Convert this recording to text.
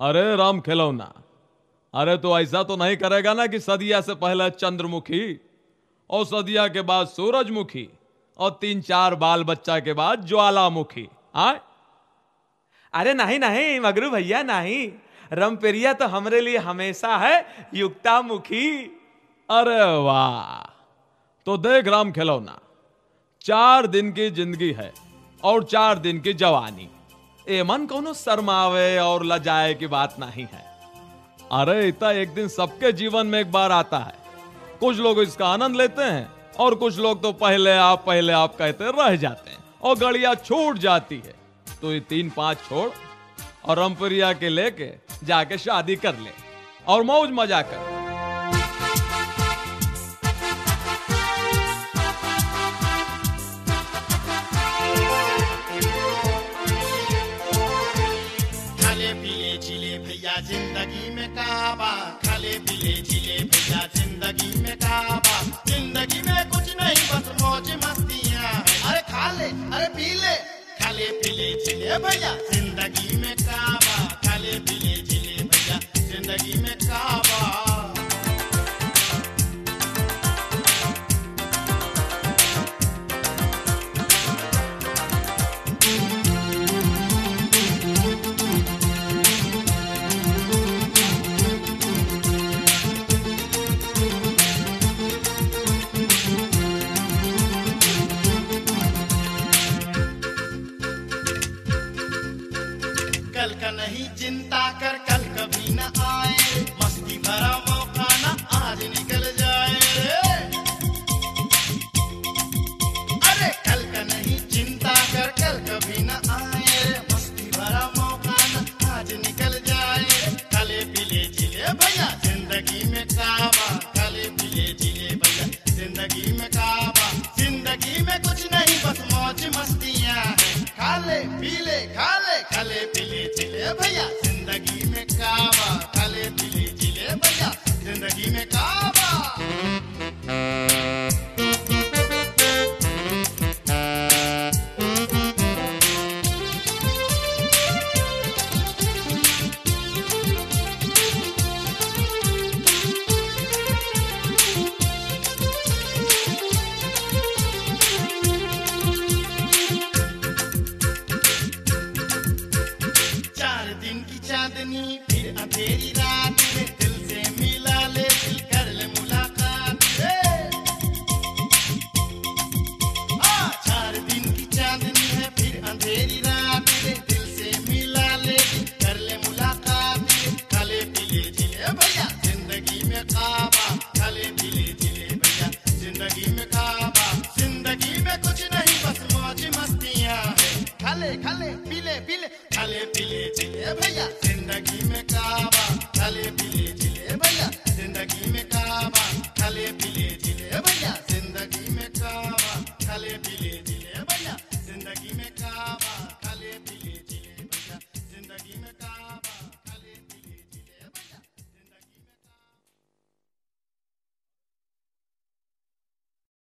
अरे राम खिलौना, अरे तो ऐसा तो नहीं करेगा ना कि सदिया से पहले चंद्रमुखी और सदिया के बाद सूरजमुखी और 3-4 बाल बच्चा के बाद ज्वालामुखी। आए अरे नहीं नहीं मगरू भैया नहीं, रमपेरिया तो हमरे लिए हमेशा है युक्तामुखी। अरे वाह, तो देख राम खिलौना, 4 दिन की जिंदगी है और 4 दिन की जवानी। ए मन कोनो शर्मावे और लजाए की बात नहीं है। अरे इतना एक दिन सबके जीवन में एक बार आता है। कुछ लोग इसका आनंद लेते हैं और कुछ लोग तो पहले आप कहते रह जाते हैं और गड़िया छूट जाती है। तो ये 3-5 छोड़ और रमपुरिया के लेके जाके शादी कर ले और मौज मजा कर। खाले पिए जिले भैया जिंदगी में काबा, खाले पिए जिले भैया जिंदगी में काबा, जिंदगी में कुछ नहीं बस मौज मस्तियां। अरे खाले अरे पी ले, खाले पिले जिले भैया जिंदगी में काबा, खाले पिले जिले भैया जिंदगी में काबा। कल का नहीं चिंता कर, कल कभी न आए, मस्ती भरा मौका न आज निकल जाए। अरे कल का नहीं चिंता कर, कल कभी न आए, मस्ती भरा मौका न आज निकल जाए। खाले पीले जिले भैया जिंदगी में काबा, खाले पीले जिले भैया जिंदगी में काबा, जिंदगी में कुछ नहीं बस मौज मस्तियां हैं। खाले पीले खाले पीले जिले भैया जिंदगी में काबा, खाले पीले जिले भैया जिंदगी में काबा। चांदनी फिर अंधेरी रात,